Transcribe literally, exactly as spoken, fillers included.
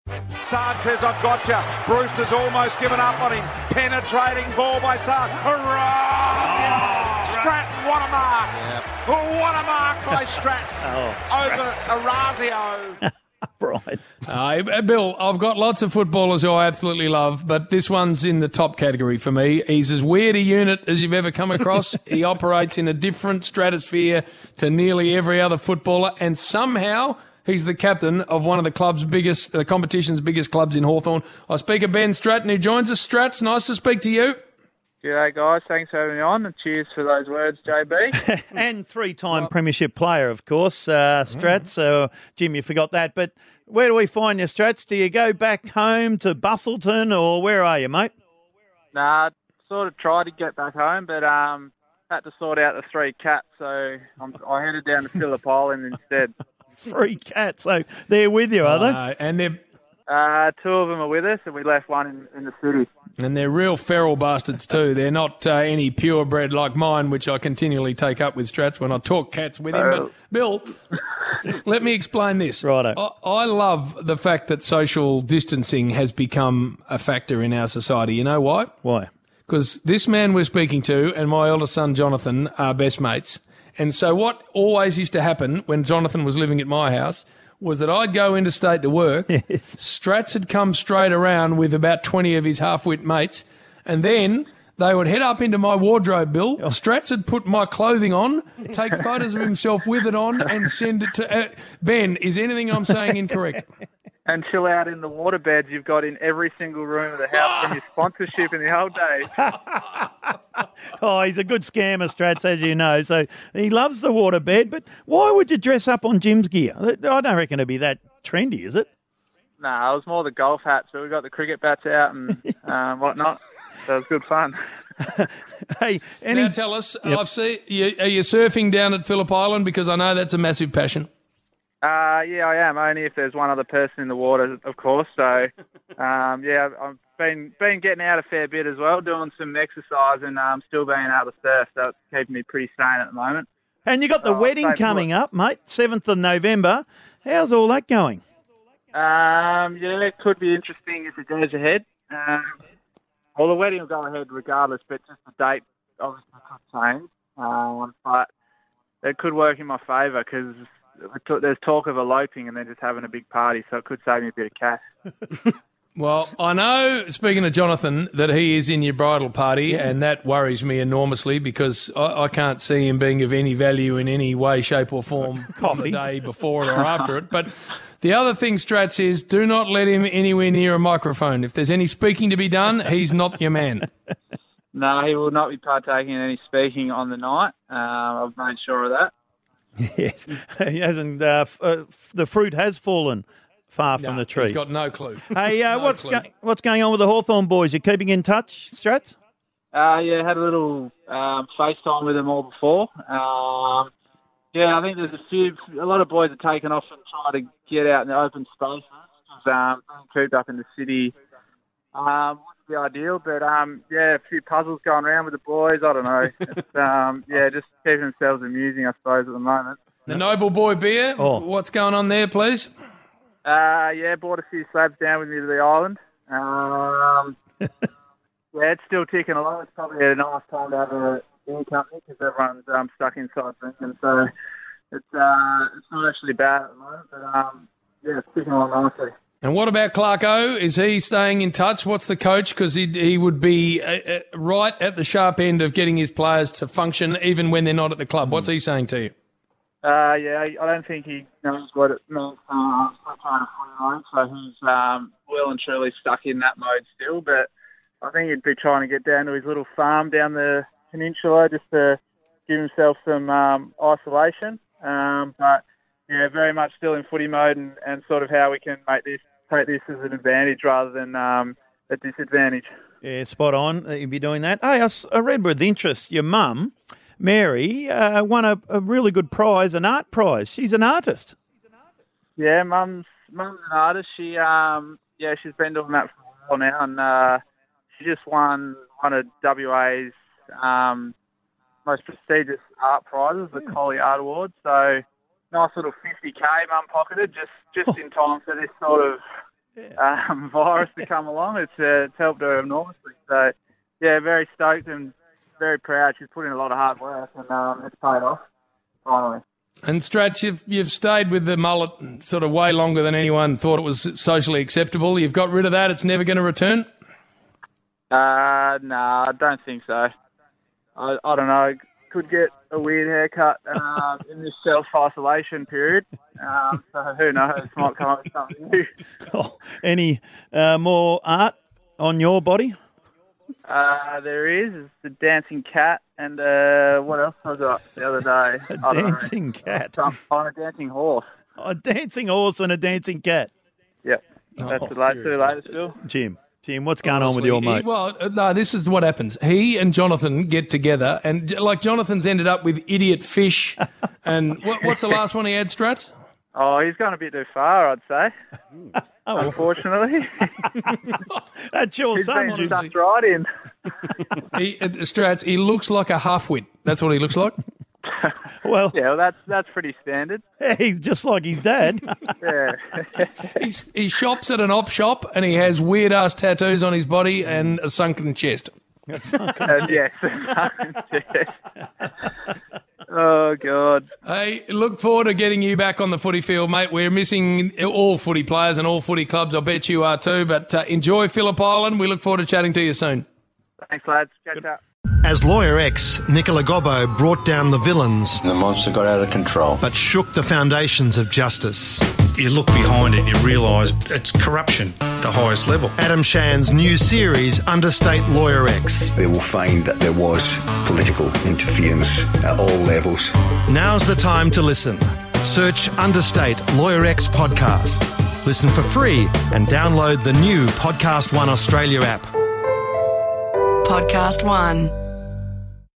Sard says, I've got you. Brewster's almost given up on him. Penetrating ball by Sard. Hurrah! Oh, Stratton, what a mark. Yep. What a mark by Stratton oh, over Orazio. Right. Uh, Bill, I've got lots of footballers who I absolutely love, but this one's in the top category for me. He's as weird a unit as you've ever come across. He operates in a different stratosphere to nearly every other footballer, and somehow he's the captain of one of the club's biggest, the competition's biggest clubs in Hawthorn. I speak of Ben Stratton, who joins us. Strats, nice to speak to you. G'day, guys. Thanks for having me on, and cheers for those words, J B. And three-time premiership player, of course, uh, Strats. So, Jim, you forgot that. But where do we find you, Strats? Do you go back home to Bustleton, or where are you, mate? Nah, sort of tried to get back home, but um, had to sort out the three cats, so I'm, I headed down to Phillip Island instead. Three cats. So they're with you, are they? Uh, and they're Uh, two of them are with us, and we left one in, in the city. And they're real feral bastards too. They're not uh, any purebred like mine, which I continually take up with Strats when I talk cats with him. But, Bill, let me explain this. Righto. I, I love the fact that social distancing has become a factor in our society. You know why? Why? Because this man we're speaking to and my eldest son, Jonathan, are best mates. And so what always used to happen when Jonathan was living at my house was that I'd go interstate to work. Yes. Strats had come straight around with about twenty of his half-wit mates, and then they would head up into my wardrobe, Bill. Strats had put my clothing on, take photos of himself with it on, and send it to... Uh, Ben, is anything I'm saying incorrect? And chill out in the waterbeds you've got in every single room of the house from your sponsorship in the old days. Oh, he's a good scammer, Strats, as you know. So he loves the waterbed. But why would you dress up on Jim's gear? I don't reckon it'd be that trendy, is it? No, nah, it was more the golf hats, but we got the cricket bats out and um, whatnot. So it was good fun. Hey, any... Now tell us, Yep. I've seen, you, are you surfing down at Phillip Island? Because I know that's a massive passion. Uh, yeah, I am. Only if there's one other person in the water, of course. So, um, yeah, I've been been getting out a fair bit as well, doing some exercise and um, still being able to surf. So it's keeping me pretty sane at the moment. And you got the Oh, wedding thanks, coming look. up, mate, seventh of November. How's all that going? Um, yeah, it could be interesting if it goes ahead. Um, well, the wedding will go ahead regardless, but just the date obviously could change. Um, but it could work in my favour because there's talk of eloping and then just having a big party, so it could save me a bit of cash. Well, I know, speaking of Jonathan, that he is in your bridal party, Yeah. and that worries me enormously because I, I can't see him being of any value in any way, shape or form on the Coffee. day before it or after it. But the other thing, Strats, is do not let him anywhere near a microphone. If there's any speaking to be done, he's not your man. No, he will not be partaking in any speaking on the night. Uh, I've made sure of that. Yes, he hasn't. Uh, f- uh, f- the fruit has fallen far from No, the tree. He's got no clue. Hey, uh, No what's clue. go- what's going on with the Hawthorn boys? You keeping in touch, Strats? Uh, yeah, had a little um, FaceTime with them all before. Um, yeah, I think there's a few, a lot of boys are taking off and trying to get out in the open spaces. Um, being cooped up in the city um, wouldn't be ideal, but um, yeah, a few puzzles going around with the boys. I don't know. It's, um, yeah, just keeping themselves amusing, I suppose, at the moment. The Noble Boy beer, Oh. what's going on there, please? Uh, yeah, brought a few slabs down with me to the island. Um, yeah, it's still ticking along. It's probably a nice time to have a beer company because everyone's um, stuck inside drinking. So it's uh, it's not actually bad at the moment, but um, yeah, it's ticking along nicely. And what about Clark O? Is he staying in touch? What's the coach? Because he he would be uh, uh, right at the sharp end of getting his players to function even when they're not at the club. What's he saying to you? Uh, yeah, I don't think he knows what it means uh, to play a footy mode, so he's um, well and truly stuck in that mode still. But I think he'd be trying to get down to his little farm down the peninsula just to give himself some um, isolation. Um, but yeah, very much still in footy mode and, and sort of how we can make this take this as an advantage rather than um, a disadvantage. Yeah, spot on. Uh, You'd be doing that. Hey, I, s- I read with interest your mum, Mary, uh, won a, a really good prize, an art prize. She's an artist. Yeah, mum's mum's an artist. She um yeah, she's been doing that for a while now, and uh, she just won one of W A's um most prestigious art prizes, the Collie Art Award. So nice little fifty K mum pocketed just just in time for this sort of um, virus to come along. It's, uh, it's helped her enormously. So, yeah, very stoked and very proud. She's put in a lot of hard work, and um, it's paid off, finally. And Stratch, you've, you've stayed with the mullet sort of way longer than anyone thought it was socially acceptable. You've got rid of that. It's never going to return? Uh, no, I don't think so. I, I don't know. Could get a weird haircut uh, in this self-isolation period. Um, so who knows? Might come up with something new. Oh, any uh, more art on your body? Uh, there is. It's the dancing cat, and uh, what else I got the other day? A dancing cat. Some, on a dancing horse. A dancing horse and a dancing cat. Yep. That's Oh, the latest, the latest, Phil. Jim, Jim, what's going Honestly, on with your he- mate? well, uh, no, this is what happens. He and Jonathan get together, and j- like Jonathan's ended up with idiot fish. And what, what's the last one he had, Strats? Oh, he's gone a bit too far, I'd say. Oh, Unfortunately. that's your He's son, been Jim. sucked right in. He, uh, Strats, he looks like a half-wit. That's what he looks like. Well, Yeah, well, that's that's pretty standard. he's just like his dad. Yeah. He's, he shops at an op shop, and he has weird-ass tattoos on his body and a sunken chest. And yes. Oh, God. Hey, look forward to getting you back on the footy field, mate. We're missing all footy players and all footy clubs. I bet you are too. But uh, enjoy Phillip Island. We look forward to chatting to you soon. Thanks, lads. Catch up. As Lawyer X, Nicola Gobbo brought down the villains, The monster got out of control. but shook the foundations of justice. You look behind it and you realise it's corruption at the highest level. Adam Shan's new series, Understate Lawyer X. They will find that there was political interference at all levels. Now's the time to listen. Search Understate Lawyer X podcast. Listen for free and download the new Podcast One Australia app. Podcast One.